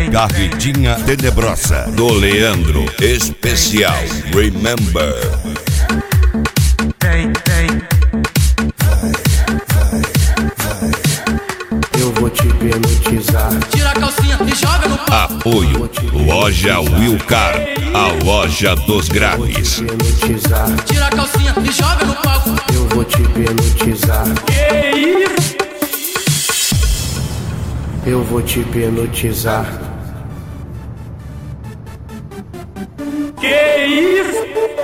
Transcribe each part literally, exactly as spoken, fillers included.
Carretinha Tenebrosa do Leandro Especial. Remember. Hey, hey. Eu vou te penetizar. Tira a calcinha e joga no pau. Apoio Loja Wilcar, a loja dos graves. Tira a calcinha e joga no pau. Eu vou te penetizar. Que isso? Eu vou te penetizar. Que isso?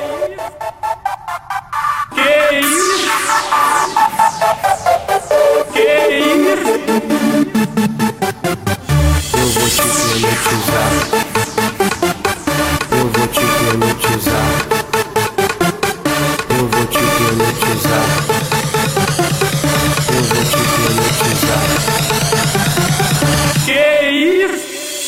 Que isso? Que isso? Eu vou te penetizar. Eu vou te penetizar. Eu vou te penetizar. Eu vou te penetizar. Que isso?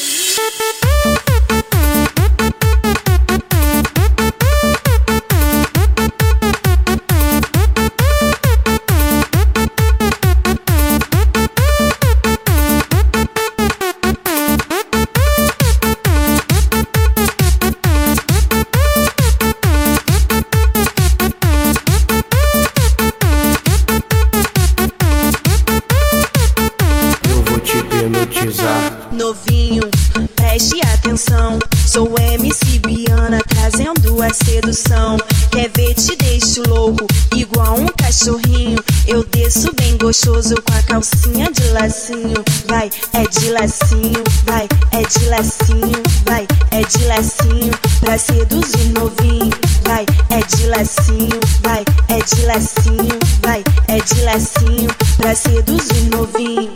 Novinho, preste atenção. Sou M C Biana trazendo a sedução. Quer ver, te deixo louco, igual um cachorrinho. Eu desço bem gostoso com a calcinha de lacinho. Vai, é de lacinho, vai, é de lacinho, vai, é de lacinho. Pra seduzir novinho, vai, é de lacinho, vai, é de lacinho, vai, é de lacinho. Pra seduzir novinho.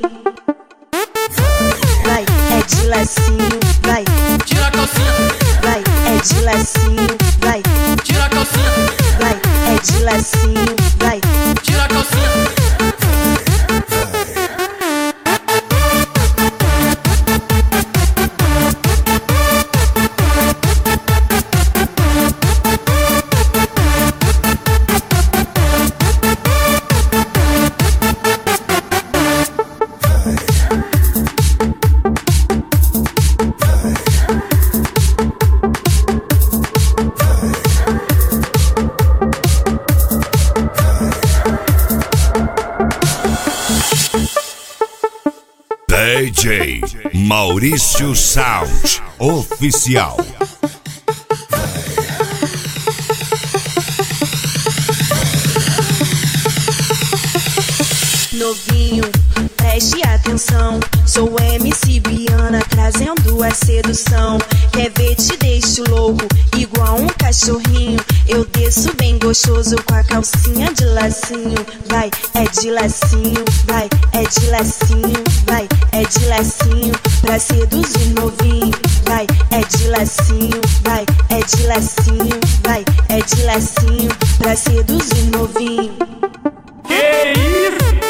Vai, é de lacinho, vai. Tira a calcinha. Vai, é de lacinho, vai. Tira a calcinha. Vai, é de lacinho, vai. Tira a calcinha. D J Maurício Sound Oficial. Novinho, preste atenção. Sou M C Biana trazendo a sedução. Quer ver, te deixo louco, igual um cachorrinho. Eu desço bem gostoso com a calcinha de lacinho. Vai, é de lacinho, vai, é de lacinho, vai, é de lacinho. Pra seduzir novinho, vai, é de lacinho, vai, é de lacinho, vai, é de lacinho. Pra seduzir novinho. Que isso?